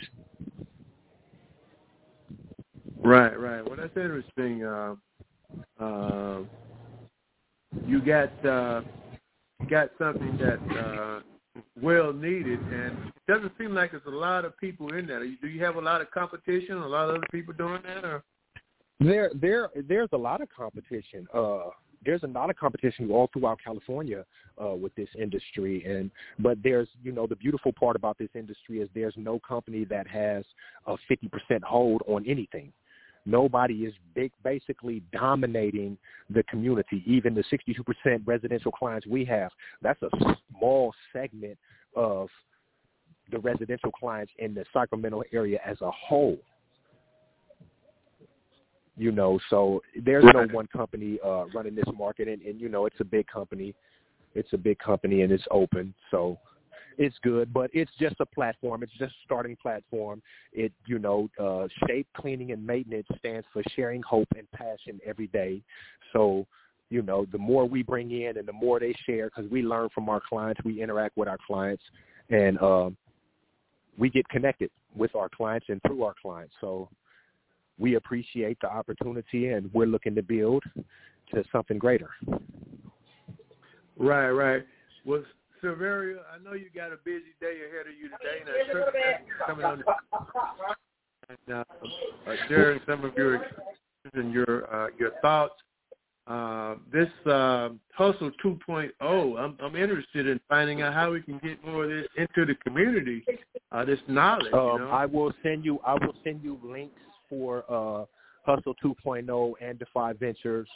Right, right. Well, that's interesting. Uh, uh, you got uh, you got something that uh, well needed, and it doesn't seem like there's a lot of people in that. Do you have a lot of competition? A lot of other people doing that, or? There, there, there's a lot of competition. Uh, there's a lot of competition all throughout California uh, with this industry, and but there's, you know, the beautiful part about this industry is there's no company that has a fifty percent hold on anything. Nobody is big, basically dominating the community. Even the sixty-two percent residential clients we have, that's a small segment of the residential clients in the Sacramento area as a whole. You know, so there's no one company uh, running this market, and, and, you know, it's a big company. It's a big company, and it's open, so it's good. But it's just a platform. It's just a starting platform. It, you know, uh, Shape Cleaning and Maintenance stands for sharing hope and passion every day. So, you know, the more we bring in and the more they share, because we learn from our clients, we interact with our clients, and um, we get connected with our clients and through our clients. So we appreciate the opportunity, and we're looking to build to something greater. Right, right. Well, Silverio, I know you got a busy day ahead of you today, and I appreciate you coming on the, and uh, uh, sharing some of your experiences and your uh, your thoughts. Uh, this uh, Hustle two point oh, I'm, I'm interested in finding out how we can get more of this into the community. Uh, this knowledge. Um, you know? I will send you. I will send you links for uh, Hustle two point oh and Defy Ventures.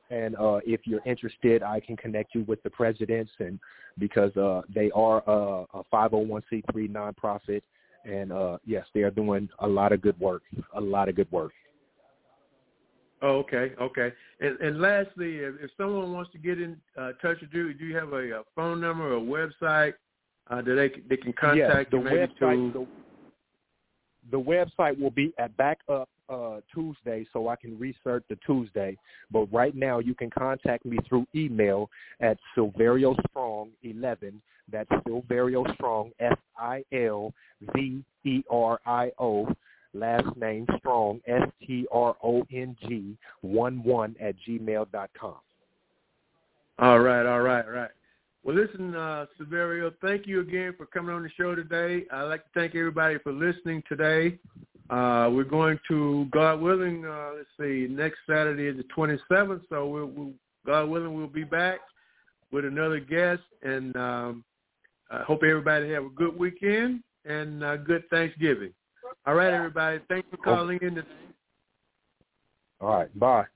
And uh, if you're interested, I can connect you with the presidents, and because uh, they are uh, a five oh one c three nonprofit, and uh, yes, they are doing a lot of good work, a lot of good work. Oh, okay, okay. And, and lastly, if, if someone wants to get in uh, touch with you, do you have a, a phone number or a website uh, that they they can contact yes, the you? Maybe website, to... the, the website will be at Backup uh, Tuesday, so I can research the Tuesday. But right now, you can contact me through email at Silverio Strong eleven. That's Silverio Strong, S I L V E R I O. Last name Strong, S T R O N G, one one at gmail dot com. All right, all right, all right. Well, listen, uh, Silverio, thank you again for coming on the show today. I'd like to thank everybody for listening today. Uh, we're going to, God willing, uh, let's see, next Saturday is the twenty-seventh, so we'll, we'll, God willing, we'll be back with another guest, and um, I hope everybody have a good weekend and uh, good Thanksgiving. All right, everybody. Thanks for calling in today. All right. Bye.